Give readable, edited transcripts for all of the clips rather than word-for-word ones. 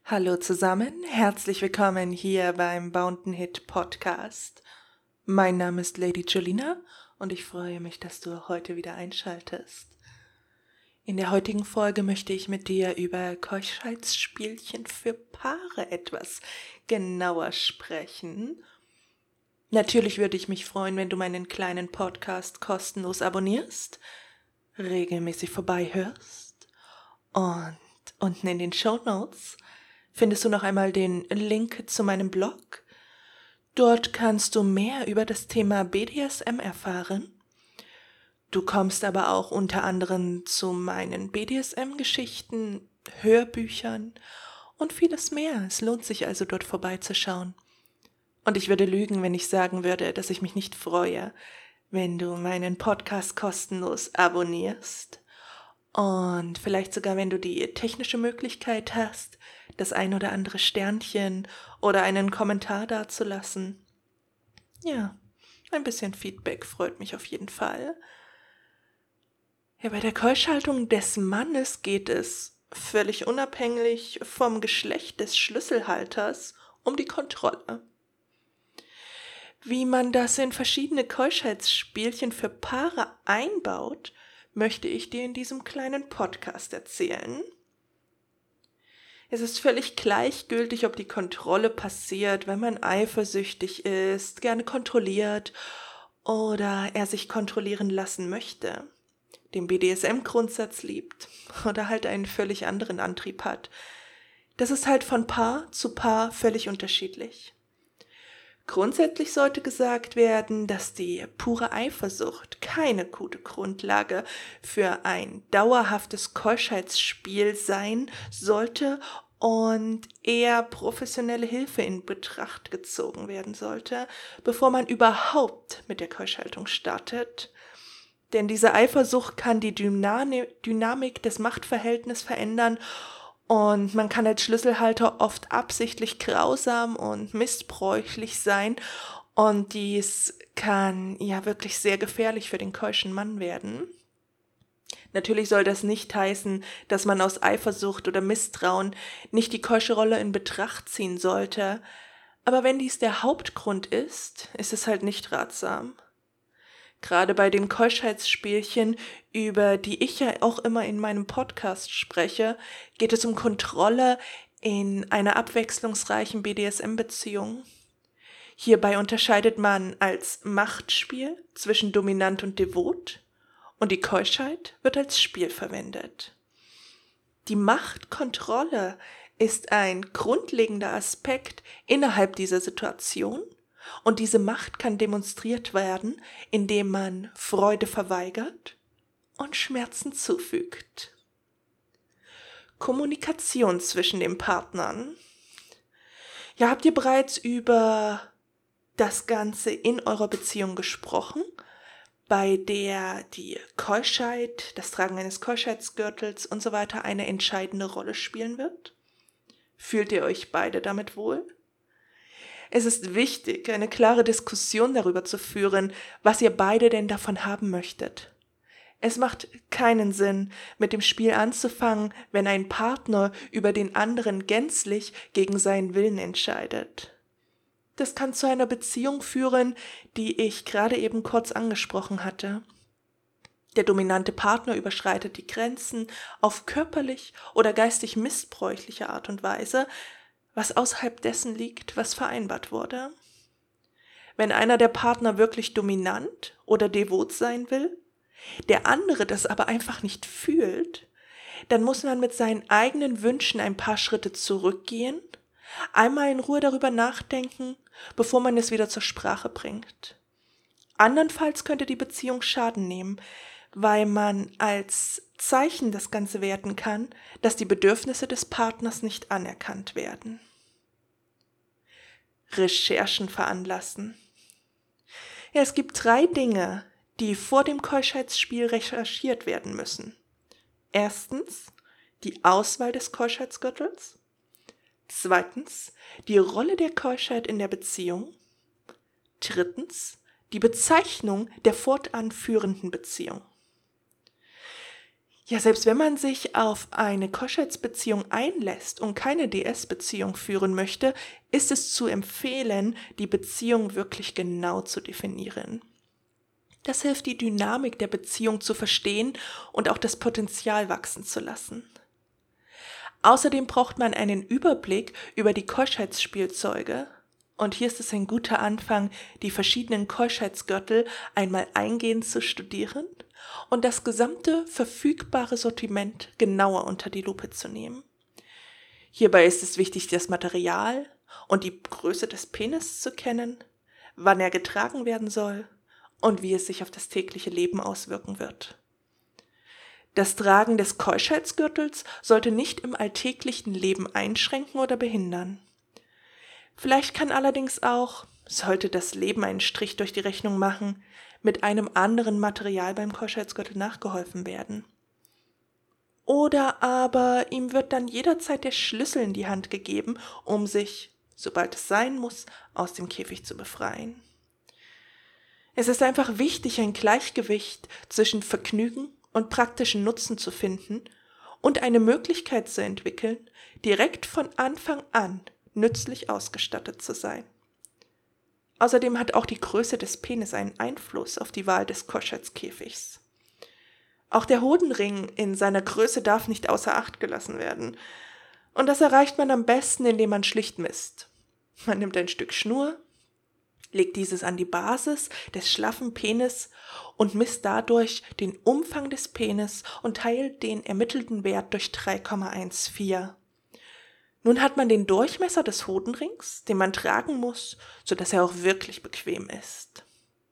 Hallo zusammen, herzlich willkommen hier beim Bounty Hit Podcast. Mein Name ist Lady Julina und ich freue mich, dass du heute wieder einschaltest. In der heutigen Folge möchte ich mit dir über Keuschheitsspielchen für Paare etwas genauer sprechen. Natürlich würde ich mich freuen, wenn du meinen kleinen Podcast kostenlos abonnierst, regelmäßig vorbeihörst und unten in den Shownotes findest du noch einmal den Link zu meinem Blog. Dort kannst du mehr über das Thema BDSM erfahren. Du kommst aber auch unter anderem zu meinen BDSM-Geschichten, Hörbüchern und vieles mehr. Es lohnt sich also, dort vorbeizuschauen. Und ich würde lügen, wenn ich sagen würde, dass ich mich nicht freue, wenn du meinen Podcast kostenlos abonnierst. Und vielleicht sogar, wenn du die technische Möglichkeit hast, das ein oder andere Sternchen oder einen Kommentar dazulassen. Ja, ein bisschen Feedback freut mich auf jeden Fall. Ja, bei der Keuschhaltung des Mannes geht es, völlig unabhängig vom Geschlecht des Schlüsselhalters, um die Kontrolle. Wie man das in verschiedene Keuschheitsspielchen für Paare einbaut, möchte ich dir in diesem kleinen Podcast erzählen. Es ist völlig gleichgültig, ob die Kontrolle passiert, wenn man eifersüchtig ist, gerne kontrolliert oder er sich kontrollieren lassen möchte, den BDSM-Grundsatz liebt oder halt einen völlig anderen Antrieb hat. Das ist halt von Paar zu Paar völlig unterschiedlich. Grundsätzlich sollte gesagt werden, dass die pure Eifersucht keine gute Grundlage für ein dauerhaftes Keuschheitsspiel sein sollte und eher professionelle Hilfe in Betracht gezogen werden sollte, bevor man überhaupt mit der Keuschhaltung startet. Denn diese Eifersucht kann die Dynamik des Machtverhältnisses verändern und man kann als Schlüsselhalter oft absichtlich grausam und missbräuchlich sein und dies kann ja wirklich sehr gefährlich für den keuschen Mann werden. Natürlich soll das nicht heißen, dass man aus Eifersucht oder Misstrauen nicht die keusche Rolle in Betracht ziehen sollte, aber wenn dies der Hauptgrund ist es halt nicht ratsam. Gerade bei den Keuschheitsspielchen, über die ich ja auch immer in meinem Podcast spreche, geht es um Kontrolle in einer abwechslungsreichen BDSM-Beziehung. Hierbei unterscheidet man als Machtspiel zwischen dominant und devot und die Keuschheit wird als Spiel verwendet. Die Machtkontrolle ist ein grundlegender Aspekt innerhalb dieser Situation. Und diese Macht kann demonstriert werden, indem man Freude verweigert und Schmerzen zufügt. Kommunikation zwischen den Partnern. Ja, habt ihr bereits über das Ganze in eurer Beziehung gesprochen, bei der die Keuschheit, das Tragen eines Keuschheitsgürtels und so weiter eine entscheidende Rolle spielen wird? Fühlt ihr euch beide damit wohl? Es ist wichtig, eine klare Diskussion darüber zu führen, was ihr beide denn davon haben möchtet. Es macht keinen Sinn, mit dem Spiel anzufangen, wenn ein Partner über den anderen gänzlich gegen seinen Willen entscheidet. Das kann zu einer Beziehung führen, die ich gerade eben kurz angesprochen hatte. Der dominante Partner überschreitet die Grenzen auf körperlich oder geistig missbräuchliche Art und Weise, was außerhalb dessen liegt, was vereinbart wurde. Wenn einer der Partner wirklich dominant oder devot sein will, der andere das aber einfach nicht fühlt, dann muss man mit seinen eigenen Wünschen ein paar Schritte zurückgehen, einmal in Ruhe darüber nachdenken, bevor man es wieder zur Sprache bringt. Andernfalls könnte die Beziehung Schaden nehmen, weil man als Zeichen das Ganze werten kann, dass die Bedürfnisse des Partners nicht anerkannt werden. Recherchen veranlassen. Ja, es gibt 3 Dinge, die vor dem Keuschheitsspiel recherchiert werden müssen. Erstens, die Auswahl des Keuschheitsgürtels. Zweitens, die Rolle der Keuschheit in der Beziehung. Drittens, die Bezeichnung der fortan führenden Beziehung. Ja, selbst wenn man sich auf eine Keuschheitsbeziehung einlässt und keine DS-Beziehung führen möchte, ist es zu empfehlen, die Beziehung wirklich genau zu definieren. Das hilft, die Dynamik der Beziehung zu verstehen und auch das Potenzial wachsen zu lassen. Außerdem braucht man einen Überblick über die Keuschheitsspielzeuge. Und hier ist es ein guter Anfang, die verschiedenen Keuschheitsgürtel einmal eingehend zu studieren und das gesamte verfügbare Sortiment genauer unter die Lupe zu nehmen. Hierbei ist es wichtig, das Material und die Größe des Penis zu kennen, wann er getragen werden soll und wie es sich auf das tägliche Leben auswirken wird. Das Tragen des Keuschheitsgürtels sollte nicht im alltäglichen Leben einschränken oder behindern. Vielleicht kann allerdings auch, sollte das Leben einen Strich durch die Rechnung machen, mit einem anderen Material beim Keuschheitsgürtel nachgeholfen werden. Oder aber ihm wird dann jederzeit der Schlüssel in die Hand gegeben, um sich, sobald es sein muss, aus dem Käfig zu befreien. Es ist einfach wichtig, ein Gleichgewicht zwischen Vergnügen und praktischen Nutzen zu finden und eine Möglichkeit zu entwickeln, direkt von Anfang an nützlich ausgestattet zu sein. Außerdem hat auch die Größe des Penis einen Einfluss auf die Wahl des Keuschheitskäfigs. Auch der Hodenring in seiner Größe darf nicht außer Acht gelassen werden. Und das erreicht man am besten, indem man schlicht misst. Man nimmt ein Stück Schnur, legt dieses an die Basis des schlaffen Penis und misst dadurch den Umfang des Penis und teilt den ermittelten Wert durch 3,14. Nun hat man den Durchmesser des Hodenrings, den man tragen muss, sodass er auch wirklich bequem ist.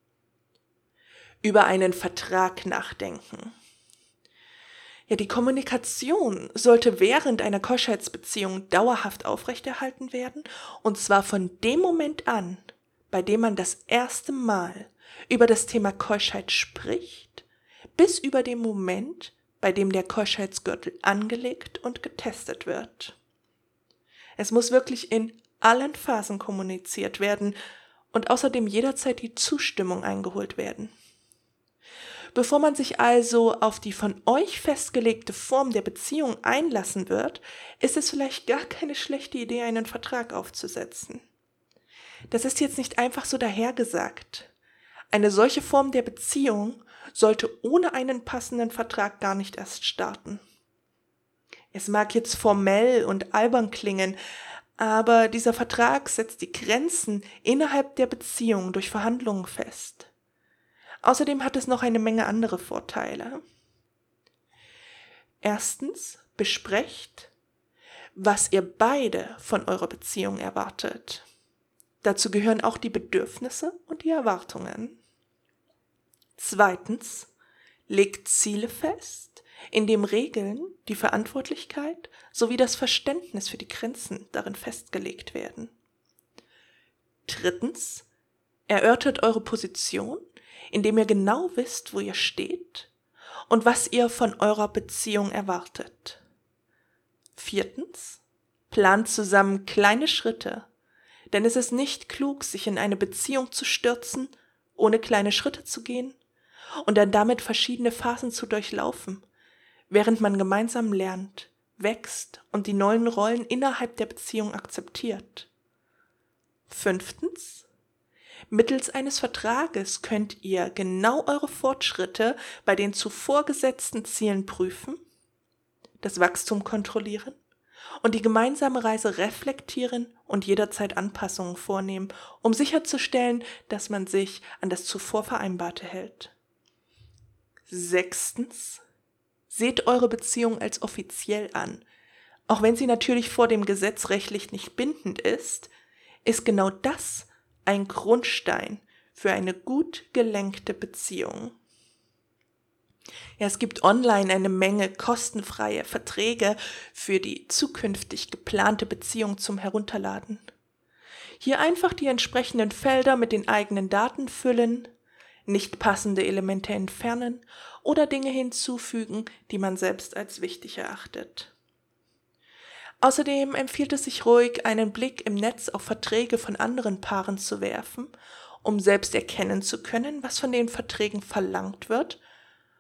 Über einen Vertrag nachdenken. Ja, die Kommunikation sollte während einer Keuschheitsbeziehung dauerhaft aufrechterhalten werden, und zwar von dem Moment an, bei dem man das erste Mal über das Thema Keuschheit spricht, bis über den Moment, bei dem der Keuschheitsgürtel angelegt und getestet wird. Es muss wirklich in allen Phasen kommuniziert werden und außerdem jederzeit die Zustimmung eingeholt werden. Bevor man sich also auf die von euch festgelegte Form der Beziehung einlassen wird, ist es vielleicht gar keine schlechte Idee, einen Vertrag aufzusetzen. Das ist jetzt nicht einfach so dahergesagt. Eine solche Form der Beziehung sollte ohne einen passenden Vertrag gar nicht erst starten. Es mag jetzt formell und albern klingen, aber dieser Vertrag setzt die Grenzen innerhalb der Beziehung durch Verhandlungen fest. Außerdem hat es noch eine Menge andere Vorteile. Erstens, besprecht, was ihr beide von eurer Beziehung erwartet. Dazu gehören auch die Bedürfnisse und die Erwartungen. Zweitens, legt Ziele fest, indem Regeln, die Verantwortlichkeit sowie das Verständnis für die Grenzen darin festgelegt werden. Drittens, erörtert eure Position, indem ihr genau wisst, wo ihr steht und was ihr von eurer Beziehung erwartet. Viertens, plant zusammen kleine Schritte, denn es ist nicht klug, sich in eine Beziehung zu stürzen, ohne kleine Schritte zu gehen und dann damit verschiedene Phasen zu durchlaufen, während man gemeinsam lernt, wächst und die neuen Rollen innerhalb der Beziehung akzeptiert. Fünftens, mittels eines Vertrages könnt ihr genau eure Fortschritte bei den zuvor gesetzten Zielen prüfen, das Wachstum kontrollieren und die gemeinsame Reise reflektieren und jederzeit Anpassungen vornehmen, um sicherzustellen, dass man sich an das zuvor Vereinbarte hält. Sechstens, seht eure Beziehung als offiziell an. Auch wenn sie natürlich vor dem Gesetz rechtlich nicht bindend ist genau das ein Grundstein für eine gut gelenkte Beziehung. Ja, es gibt online eine Menge kostenfreie Verträge für die zukünftig geplante Beziehung zum Herunterladen. Hier einfach die entsprechenden Felder mit den eigenen Daten füllen, nicht passende Elemente entfernen oder Dinge hinzufügen, die man selbst als wichtig erachtet. Außerdem empfiehlt es sich ruhig, einen Blick im Netz auf Verträge von anderen Paaren zu werfen, um selbst erkennen zu können, was von den Verträgen verlangt wird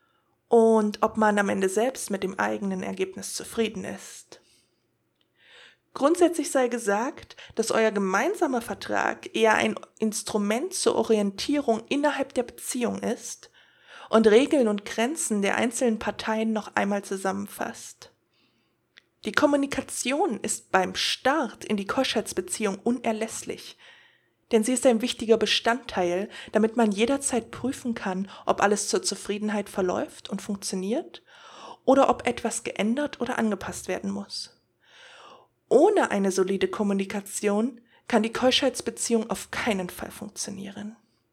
und ob man am Ende selbst mit dem eigenen Ergebnis zufrieden ist. Grundsätzlich sei gesagt, dass euer gemeinsamer Vertrag eher ein Instrument zur Orientierung innerhalb der Beziehung ist und Regeln und Grenzen der einzelnen Parteien noch einmal zusammenfasst. Die Kommunikation ist beim Start in die Keuschheitsbeziehung unerlässlich, denn sie ist ein wichtiger Bestandteil, damit man jederzeit prüfen kann, ob alles zur Zufriedenheit verläuft und funktioniert oder ob etwas geändert oder angepasst werden muss. Ohne eine solide Kommunikation kann die Keuschheitsbeziehung auf keinen Fall funktionieren.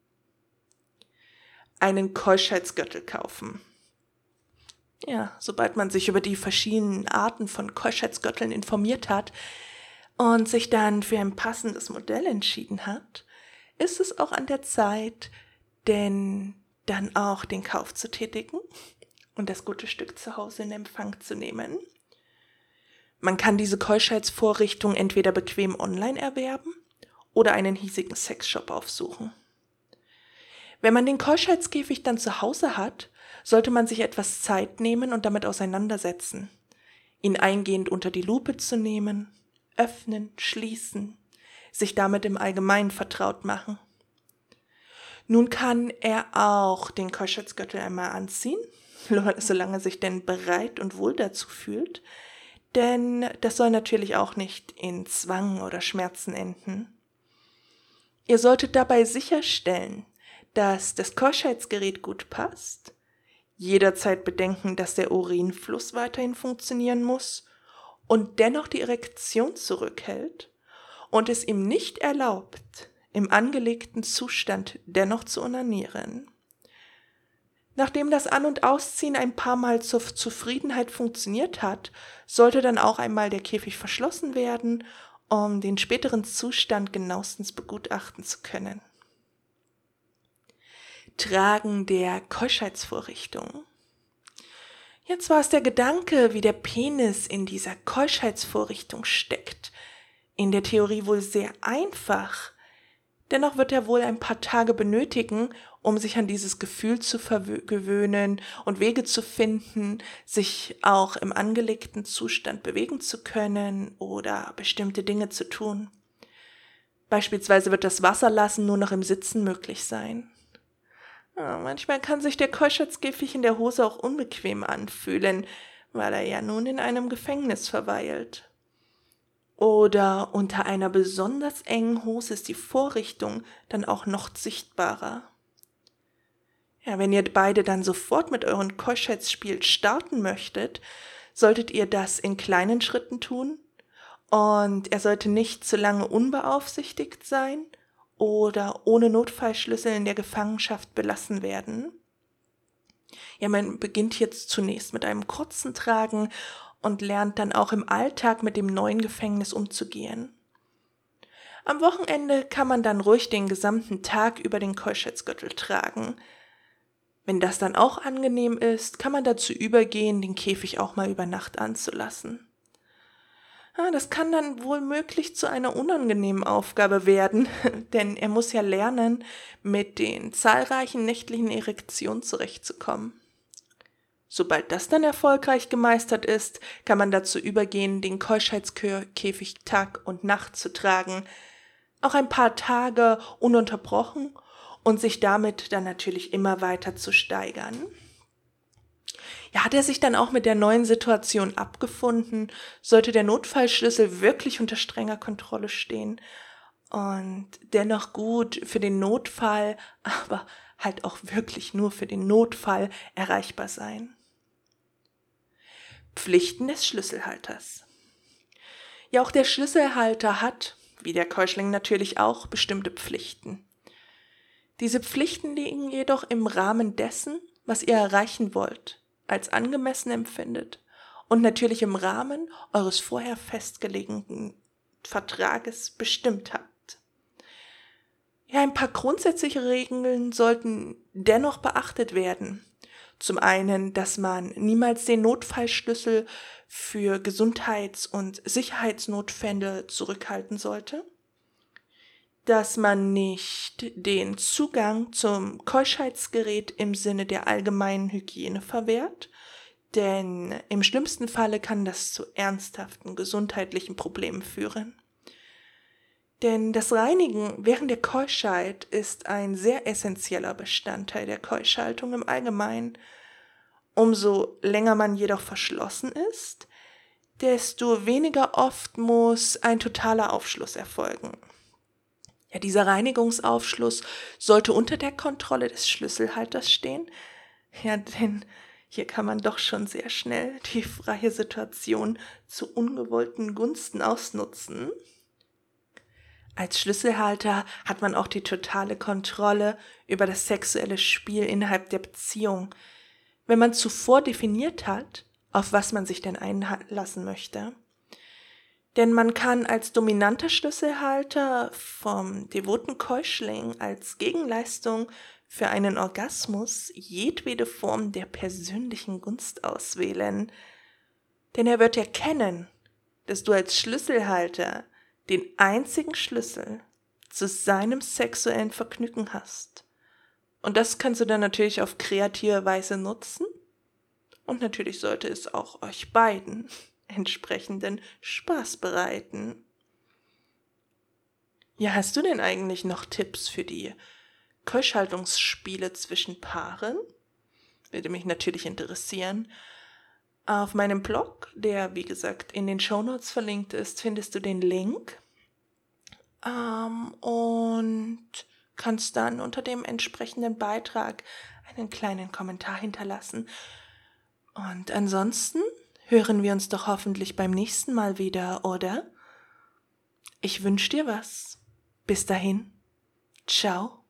Einen Keuschheitsgürtel kaufen. Ja, sobald man sich über die verschiedenen Arten von Keuschheitsgürteln informiert hat und sich dann für ein passendes Modell entschieden hat, ist es auch an der Zeit, denn dann auch den Kauf zu tätigen und das gute Stück zu Hause in Empfang zu nehmen. Man kann diese Keuschheitsvorrichtung entweder bequem online erwerben oder einen hiesigen Sexshop aufsuchen. Wenn man den Keuschheitskäfig dann zu Hause hat, sollte man sich etwas Zeit nehmen und damit auseinandersetzen, ihn eingehend unter die Lupe zu nehmen, öffnen, schließen, sich damit im Allgemeinen vertraut machen. Nun kann er auch den Keuschheitsgürtel einmal anziehen, solange er sich denn bereit und wohl dazu fühlt, denn das soll natürlich auch nicht in Zwang oder Schmerzen enden. Ihr solltet dabei sicherstellen, dass das Keuschheitsgerät gut passt, jederzeit bedenken, dass der Urinfluss weiterhin funktionieren muss und dennoch die Erektion zurückhält und es ihm nicht erlaubt, im angelegten Zustand dennoch zu onanieren. Nachdem das An- und Ausziehen ein paar Mal zur Zufriedenheit funktioniert hat, sollte dann auch einmal der Käfig verschlossen werden, um den späteren Zustand genauestens begutachten zu können. Tragen der Keuschheitsvorrichtung. Jetzt war es der Gedanke, wie der Penis in dieser Keuschheitsvorrichtung steckt. In der Theorie wohl sehr einfach. Dennoch wird er wohl ein paar Tage benötigen, um sich an dieses Gefühl zu gewöhnen und Wege zu finden, sich auch im angelegten Zustand bewegen zu können oder bestimmte Dinge zu tun. Beispielsweise wird das Wasserlassen nur noch im Sitzen möglich sein. Ja, manchmal kann sich der Keuschheitskäfig in der Hose auch unbequem anfühlen, weil er ja nun in einem Gefängnis verweilt. Oder unter einer besonders engen Hose ist die Vorrichtung dann auch noch sichtbarer. Ja, wenn ihr beide dann sofort mit eurem Keuschheitsspiel starten möchtet, solltet ihr das in kleinen Schritten tun und er sollte nicht zu lange unbeaufsichtigt sein oder ohne Notfallschlüssel in der Gefangenschaft belassen werden. Ja, man beginnt jetzt zunächst mit einem kurzen Tragen und lernt dann auch im Alltag mit dem neuen Gefängnis umzugehen. Am Wochenende kann man dann ruhig den gesamten Tag über den Keuschheitsgürtel tragen. Wenn das dann auch angenehm ist, kann man dazu übergehen, den Käfig auch mal über Nacht anzulassen. Ja, das kann dann wohl möglich zu einer unangenehmen Aufgabe werden, denn er muss ja lernen, mit den zahlreichen nächtlichen Erektionen zurechtzukommen. Sobald das dann erfolgreich gemeistert ist, kann man dazu übergehen, den Keuschheitskäfig Tag und Nacht zu tragen, auch ein paar Tage ununterbrochen und sich damit dann natürlich immer weiter zu steigern. Ja, hat er sich dann auch mit der neuen Situation abgefunden, sollte der Notfallschlüssel wirklich unter strenger Kontrolle stehen und dennoch gut für den Notfall, aber halt auch wirklich nur für den Notfall erreichbar sein. Pflichten des Schlüsselhalters. Ja, auch der Schlüsselhalter hat, wie der Keuschling natürlich auch, bestimmte Pflichten. Diese Pflichten liegen jedoch im Rahmen dessen, was ihr erreichen wollt, als angemessen empfindet und natürlich im Rahmen eures vorher festgelegten Vertrages bestimmt habt. Ja, ein paar grundsätzliche Regeln sollten dennoch beachtet werden. Zum einen, dass man niemals den Notfallschlüssel für Gesundheits- und Sicherheitsnotfälle zurückhalten sollte. dass man nicht den Zugang zum Keuschheitsgerät im Sinne der allgemeinen Hygiene verwehrt, denn im schlimmsten Falle kann das zu ernsthaften gesundheitlichen Problemen führen. Denn das Reinigen während der Keuschheit ist ein sehr essentieller Bestandteil der Keuschhaltung im Allgemeinen. Umso länger man jedoch verschlossen ist, desto weniger oft muss ein totaler Aufschluss erfolgen. Ja, dieser Reinigungsaufschluss sollte unter der Kontrolle des Schlüsselhalters stehen. Ja, denn hier kann man doch schon sehr schnell die freie Situation zu ungewollten Gunsten ausnutzen. Als Schlüsselhalter hat man auch die totale Kontrolle über das sexuelle Spiel innerhalb der Beziehung, wenn man zuvor definiert hat, auf was man sich denn einlassen möchte. Denn man kann als dominanter Schlüsselhalter vom devoten Keuschling als Gegenleistung für einen Orgasmus jedwede Form der persönlichen Gunst auswählen. Denn er wird erkennen, dass du als Schlüsselhalter den einzigen Schlüssel zu seinem sexuellen Vergnügen hast. Und das kannst du dann natürlich auf kreative Weise nutzen. Und natürlich sollte es auch euch beiden entsprechenden Spaß bereiten. Ja, hast du denn eigentlich noch Tipps für die Keuschhaltungsspiele zwischen Paaren? Würde mich natürlich interessieren. Auf meinem Blog, der wie gesagt in den Shownotes verlinkt ist, findest du den Link und kannst dann unter dem entsprechenden Beitrag einen kleinen Kommentar hinterlassen. Und ansonsten hören wir uns doch hoffentlich beim nächsten Mal wieder, oder? Ich wünsche dir was. Bis dahin. Ciao.